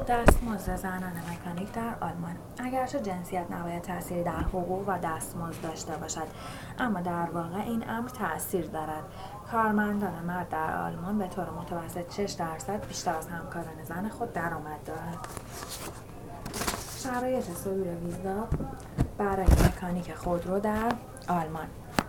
دستمزد زنان مکانیک در آلمان. اگرچه جنسیت نباید تأثیری در حقوق و دستمزد داشته باشد، اما در واقع این امر تأثیر دارد. کارمندان مرد در آلمان به طور متوسط 6% بیشتر از همکاران زن خود درآمد دارند. شرایط صدور ویزا برای مکانیک خودرو در آلمان.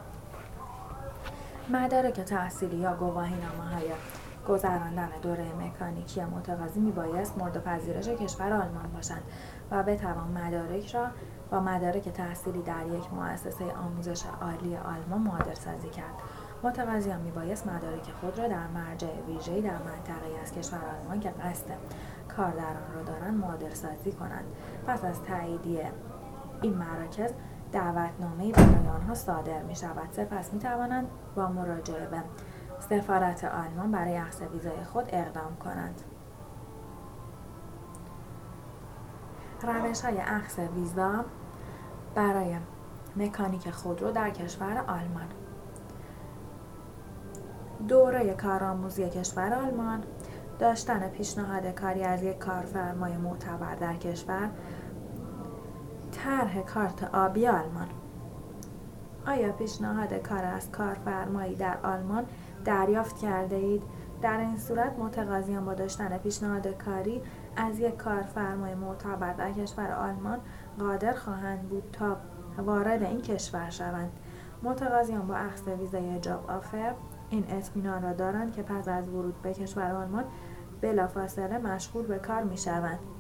مدارک تحصیلی یا گواهینامه‌های گذراندن دوره مکانیکی متقاضی میبایست مورد پذیرش کشور آلمان باشند و بتوان مدارک را با مدارک تحصیلی در یک مؤسسه آموزش عالی آلمان معادل سازی کرد. متقاضیان میبایست مدارک خود را در مرجع ویژه‌ای در منطقه‌ای از کشور آلمان که قصد کار در آن را دارند معادل سازی کنند. پس از تاییدیه این مراکز دعوتنامه‌ای برای آنها صادر می‌شود. سپس می‌توانند با مراجعه به سفارت آلمان برای اخذ ویزای خود اقدام کنند. روش‌های اخذ ویزا برای مکانیک خودرو در کشور آلمان. دوره کارآموزی کشور آلمان، داشتن پیشنهاد کاری از یک کارفرمای معتبر در کشور، طرح کارت آبی آلمان. آیا پیشنهاد کار از کارفرمایی در آلمان دریافت کرده اید؟ در این صورت متقاضیان با داشتن پیشنهاد کاری از یک کارفرمای معتبر در کشور آلمان قادر خواهند بود تا وارد این کشور شوند. متقاضیان با اخذ ویزای جاب آفر این اطمینان را دارند که پس از ورود به کشور آلمان بلافاصله مشغول به کار می‌شوند.